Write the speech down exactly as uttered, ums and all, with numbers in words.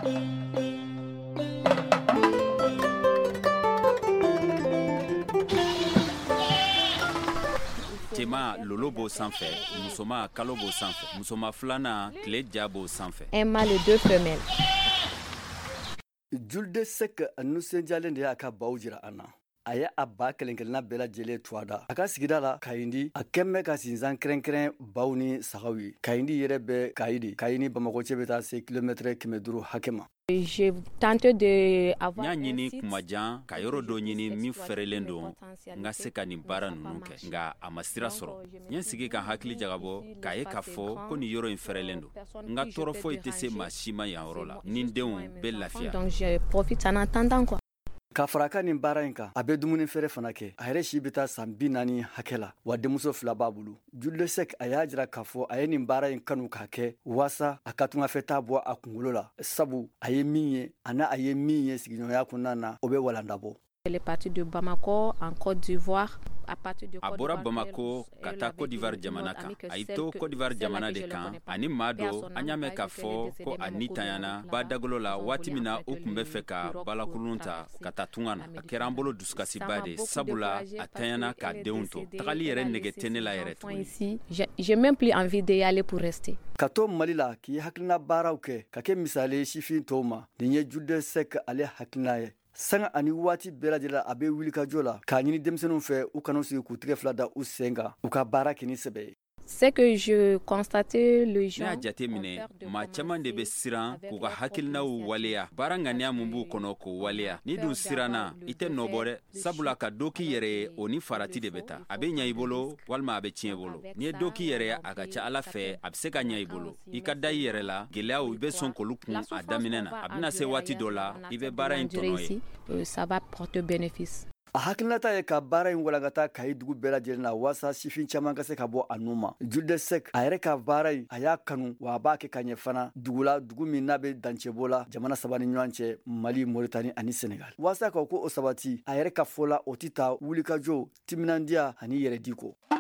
Cɛma lolo b'o sanfɛ, musoma kalo b'o sanfɛ, musoma filanan tile ja b'o sanfɛ. Un mâle et deux femelles. Julde Sek nusenjalen de y'a ka baw jira an na. A ye a ba kelenkelenna bɛɛ lajɛlen tuwada a ka sigida la Kayindi a kɛnbɛ ka sinzan kɛrɛnkɛrɛn baw ni sagaw ye. Kayindi yɛrɛ bɛ Kayidi Kayi ni Bamako cɛ bɛ taa se kilomètre kɛmɛ duuru hakɛ ma. J'ai tenté de avoir Nya ɲini kumajan ka yɔrɔ dɔ ɲini min fɛrɛlen don n ka se ka nin baara ninnu kɛ nka a ma sira sɔrɔ. N ye sigi ka hakili jagabɔ k'a ye k'a fɔ ko nin yɔrɔ in fɛrɛlen don n ka tɔɔrɔ foyi tɛ se maa si ma yan yɔrɔ la ni n denw bɛ lafiya. Donc je profite en attendant quoi. Ka fara ka nin baara in kan a bɛ dumuni feere fana kɛ a yɛrɛ si bɛ taa san bi naani hakɛ la wa denmuso fila b'a bolo. Julde Sek a y'a jira k'a fɔ a ye nin baara in kanu k'a kɛ waasa a ka tungafɛ t'a bɔ a kunkolo la sabu a ye min ye ani a ye min ye sigiɲɔgɔnya kɔnɔna na o bɛ walanda bɔ. Elle est partie de Bamako en Côte d'Ivoire. A bɔra Bamako ka taa Côte d'Ivoire jamana kan a y'i to Côte d'Ivoire jamana de kan ani maa dɔ an y'a mɛn k'a fɔ ko a ni tanyana ba dagolo la waati min na u tun bɛ fɛ ka balakurun ta ka taa tunga na a kɛra an bolo dusukasiba de sabula a tanyana k'a denw to tagali yɛrɛ nege tɛ ne la yɛrɛ tuguni. J'ai même plus envie d'y aller pour rester. Ka to Mali la k'i hakilina baaraw kɛ ka kɛ misali ye sifin tɔw ma nin ye Julde Sek ale hakilina ye. Sanga ani waati bɛɛ lajɛlen a bɛ wuli ka jɔ la k'a ɲini denmisɛnninw fɛ u kana sigi k'u tigɛ fila da u sen kan u ka baara kɛ ni sɛbɛ ye. C'est que je constatais le gens. Ne y'a jate minɛ maa caman de bɛ siran k'u ka hakilinaw waleya baara ŋaniya mun b'u kɔnɔ k'o waleya ni dun siranna i tɛ nɔ bɔ dɛ sabula ka dɔ k'i yɛrɛ ye o ni farati de bɛ taa a bɛ ɲɛ i bolo walima a bɛ tiɲɛ i bolo n'i ye dɔ k'i yɛrɛ ye a ka ca Ala fɛ a bɛ se ka ɲɛ i bolo i ka da i yɛrɛ la gɛlɛyaw i bɛ sɔn k'olu kun a daminɛ na a bɛna se waati dɔ la i bɛ baara in tɔnɔ ye. Ça va porter bénéfice. A hakilinata ye ka baara in walagata Kayi dugu bɛɛ lajɛlen na waasa sifin caman ka se ka bɔ a nu ma. Julde Sek a yɛrɛ ka baara in a y'a kanu wa a b'a kɛ ka ɲɛ fana dugu la dugu min n'a bɛ dancɛbɔ la jamana saba ni ɲɔgɔn cɛ Mali, Mauritanie ani Senegal. Waasa ka ko o sabati a yɛrɛ ka fɔ la o tɛ taa wulikajɔ timinandiya ani yɛrɛ di ko.